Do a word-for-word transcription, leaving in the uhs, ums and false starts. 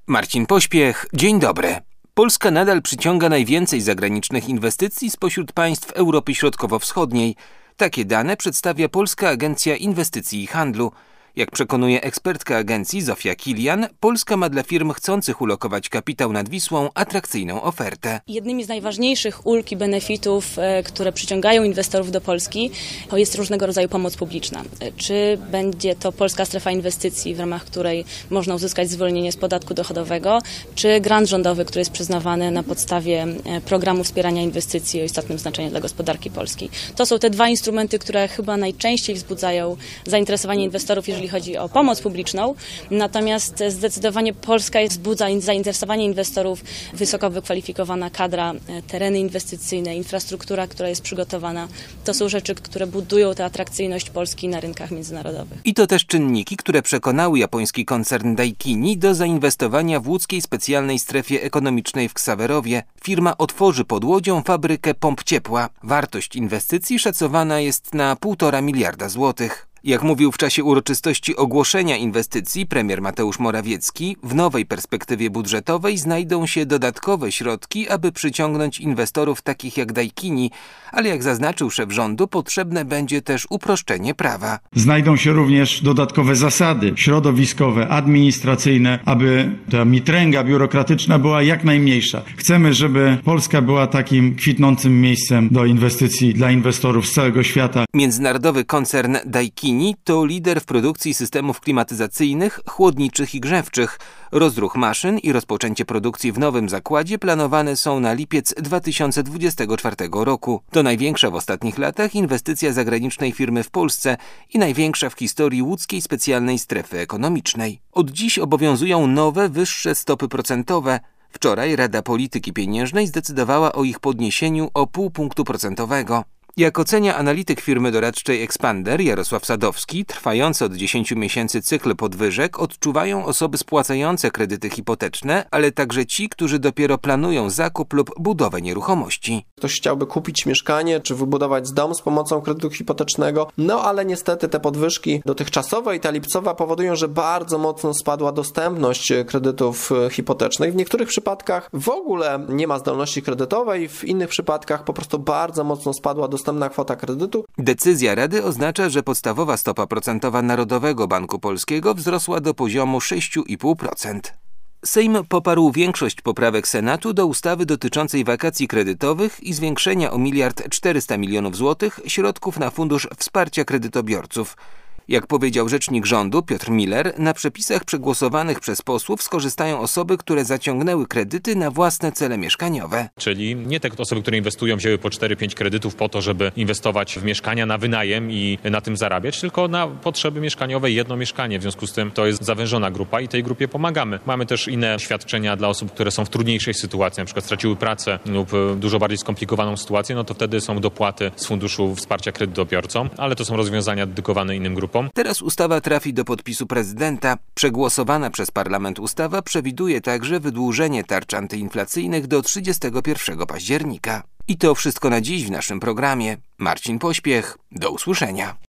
Marcin Pośpiech, dzień dobry. Polska nadal przyciąga najwięcej zagranicznych inwestycji spośród państw Europy Środkowo-Wschodniej. Takie dane przedstawia Polska Agencja Inwestycji i Handlu. Jak przekonuje ekspertka agencji Zofia Kilian, Polska ma dla firm chcących ulokować kapitał nad Wisłą atrakcyjną ofertę. Jednymi z najważniejszych ulg i benefitów, które przyciągają inwestorów do Polski, to jest różnego rodzaju pomoc publiczna. Czy będzie to Polska Strefa Inwestycji, w ramach której można uzyskać zwolnienie z podatku dochodowego, czy grant rządowy, który jest przyznawany na podstawie programu wspierania inwestycji o istotnym znaczeniu dla gospodarki polskiej. To są te dwa instrumenty, które chyba najczęściej wzbudzają zainteresowanie inwestorów, jeżeli chodzi o pomoc publiczną, natomiast zdecydowanie Polska wzbudza zainteresowanie inwestorów, wysoko wykwalifikowana kadra, tereny inwestycyjne, infrastruktura, która jest przygotowana. To są rzeczy, które budują tę atrakcyjność Polski na rynkach międzynarodowych. I to też czynniki, które przekonały japoński koncern Daikini do zainwestowania w łódzkiej specjalnej strefie ekonomicznej w Ksawerowie. Firma otworzy pod Łodzią fabrykę pomp ciepła. Wartość inwestycji szacowana jest na półtora miliarda złotych. Jak mówił w czasie uroczystości ogłoszenia inwestycji premier Mateusz Morawiecki, w nowej perspektywie budżetowej znajdą się dodatkowe środki, aby przyciągnąć inwestorów takich jak Daikini, ale jak zaznaczył szef rządu, potrzebne będzie też uproszczenie prawa. Znajdą się również dodatkowe zasady środowiskowe, administracyjne, aby ta mitręga biurokratyczna była jak najmniejsza. Chcemy, żeby Polska była takim kwitnącym miejscem do inwestycji dla inwestorów z całego świata. Międzynarodowy koncern Daikini to lider w produkcji systemów klimatyzacyjnych, chłodniczych i grzewczych. Rozruch maszyn i rozpoczęcie produkcji w nowym zakładzie planowane są na lipiec dwa tysiące dwudziestego czwartego roku. To największa w ostatnich latach inwestycja zagranicznej firmy w Polsce i największa w historii łódzkiej specjalnej strefy ekonomicznej. Od dziś obowiązują nowe, wyższe stopy procentowe. Wczoraj Rada Polityki Pieniężnej zdecydowała o ich podniesieniu o pół punktu procentowego. Jak ocenia analityk firmy doradczej Expander Jarosław Sadowski, trwający od dziesięciu miesięcy cykl podwyżek odczuwają osoby spłacające kredyty hipoteczne, ale także ci, którzy dopiero planują zakup lub budowę nieruchomości. Ktoś chciałby kupić mieszkanie czy wybudować dom z pomocą kredytu hipotecznego, no ale niestety te podwyżki dotychczasowe i ta lipcowa powodują, że bardzo mocno spadła dostępność kredytów hipotecznych. W niektórych przypadkach w ogóle nie ma zdolności kredytowej, w innych przypadkach po prostu bardzo mocno spadła dostępność kwota kredytu. Decyzja Rady oznacza, że podstawowa stopa procentowa Narodowego Banku Polskiego wzrosła do poziomu sześć i pół procent. Sejm poparł większość poprawek Senatu do ustawy dotyczącej wakacji kredytowych i zwiększenia o miliard czterysta milionów złotych środków na Fundusz Wsparcia Kredytobiorców. Jak powiedział rzecznik rządu Piotr Miller, na przepisach przegłosowanych przez posłów skorzystają osoby, które zaciągnęły kredyty na własne cele mieszkaniowe. Czyli nie te osoby, które inwestują, wzięły po cztery pięć kredytów po to, żeby inwestować w mieszkania na wynajem i na tym zarabiać, tylko na potrzeby mieszkaniowe jedno mieszkanie. W związku z tym to jest zawężona grupa i tej grupie pomagamy. Mamy też inne świadczenia dla osób, które są w trudniejszej sytuacji, na przykład straciły pracę lub dużo bardziej skomplikowaną sytuację, no to wtedy są dopłaty z Funduszu Wsparcia Kredytobiorcom, ale to są rozwiązania dedykowane innym grupom. Teraz ustawa trafi do podpisu prezydenta. Przegłosowana przez parlament ustawa przewiduje także wydłużenie tarcz antyinflacyjnych do trzydziestego pierwszego października. I to wszystko na dziś w naszym programie. Marcin Pośpiech, do usłyszenia.